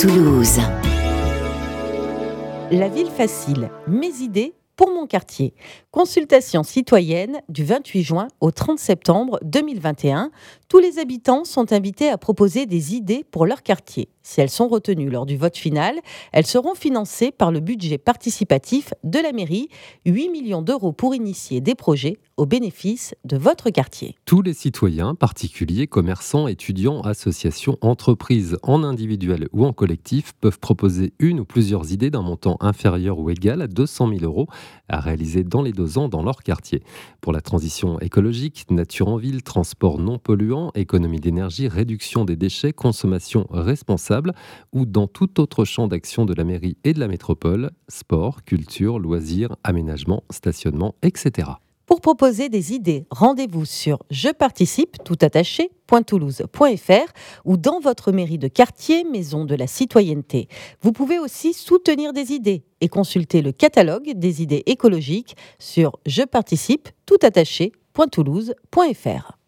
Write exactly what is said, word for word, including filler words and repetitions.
Toulouse. La ville facile, mes idées pour mon quartier. Consultation citoyenne du vingt-huit juin au trente septembre deux mille vingt et un. Tous les habitants sont invités à proposer des idées pour leur quartier. Si elles sont retenues lors du vote final, elles seront financées par le budget participatif de la mairie, huit millions d'euros pour initier des projets au bénéfice de votre quartier. Tous les citoyens, particuliers, commerçants, étudiants, associations, entreprises, en individuel ou en collectif, peuvent proposer une ou plusieurs idées d'un montant inférieur ou égal à deux cent mille euros à réaliser dans les deux ans dans leur quartier. Pour la transition écologique, nature en ville, transport non polluant, économie d'énergie, réduction des déchets, consommation responsable ou dans tout autre champ d'action de la mairie et de la métropole, sport, culture, loisirs, aménagement, stationnement, et cetera. Pour proposer des idées, rendez-vous sur je participe tout attaché point toulouse point f r ou dans votre mairie de quartier, maison de la citoyenneté. Vous pouvez aussi soutenir des idées et consulter le catalogue des idées écologiques sur je participe tout attaché point toulouse point f r.